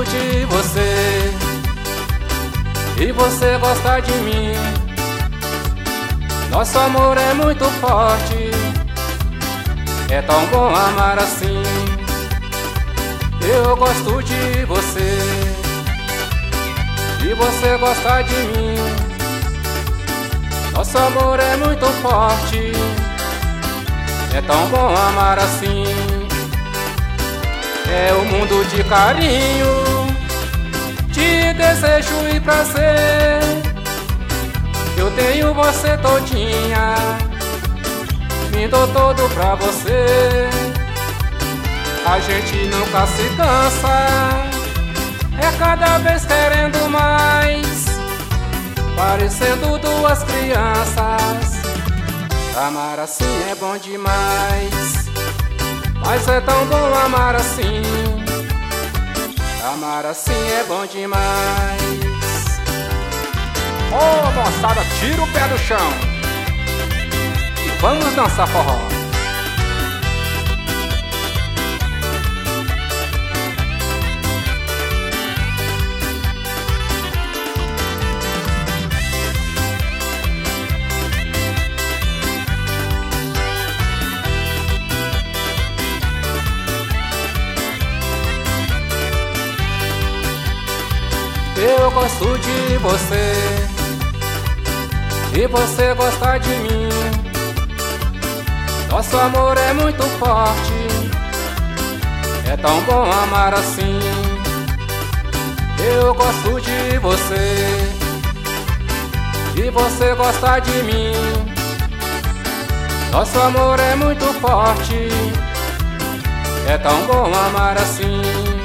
de você e você gosta de mim. Nosso amor é muito forte, é tão bom amar assim. Eu gosto de você e você gosta de mim. Nosso amor é muito forte, é tão bom amar assim. É um mundo de carinho, de desejo e prazer. Eu tenho você todinha, me dou todo pra você. A gente nunca se cansa, é cada vez querendo mais, parecendo duas crianças. Amar assim é bom demais, mas é tão bom amar assim. Amar assim é bom demais. Ô moçada, tira o pé do chão e vamos dançar forró. Eu gosto de você e você gosta de mim. Nosso amor é muito forte, é tão bom amar assim. Eu gosto de você e você gosta de mim. Nosso amor é muito forte, é tão bom amar assim.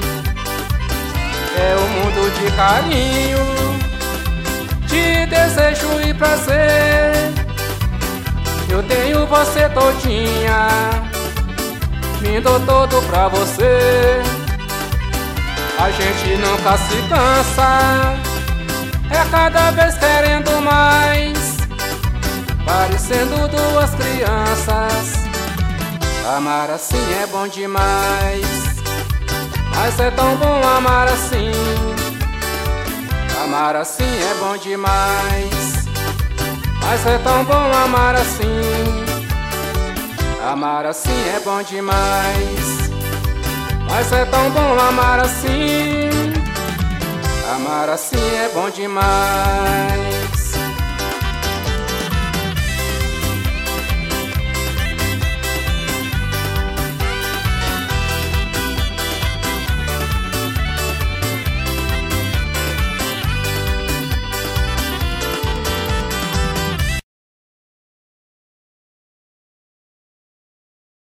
É um mundo de carinho, de desejo e prazer. Eu tenho você todinha, me dou todo pra você. A gente nunca se cansa, é cada vez querendo mais, parecendo duas crianças. Amar assim é bom demais, mas é tão bom amar assim. Amar assim é bom demais, mas é tão bom amar assim. Amar assim é bom demais, mas é tão bom amar assim. Amar assim é bom demais.